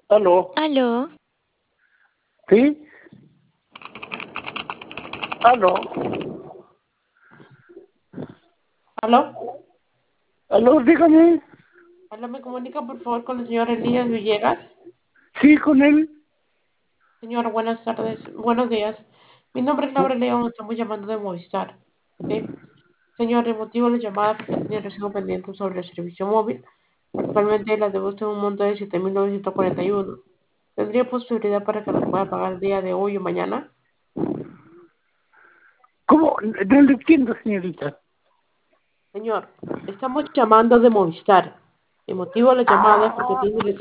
Aló, Aló, ¿sí? Aló, ¿Aló? aló, dígame. ¿Aló? ¿Me comunica por favor con el señor Elías Villegas? Sí, con él. Señor, buenas tardes, buenos días. Mi nombre es Laura León, estamos llamando de Movistar. ¿Ok? Señor, el motivo de la llamada porque tenía recibo pendiente sobre el servicio móvil. Actualmente la deuda está en un monto de 7.941. ¿Tendría posibilidad para que lo pueda pagar el día de hoy o mañana? ¿Cómo? No lo entiendo, señorita. Señor, estamos llamando de Movistar. El motivo de la llamada es porque tiene